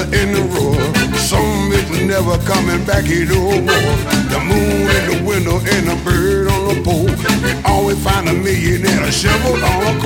winter in the road. Some is never coming back here no more. The moon in the window and a bird on the pole. You always find a millionaire shoveled on a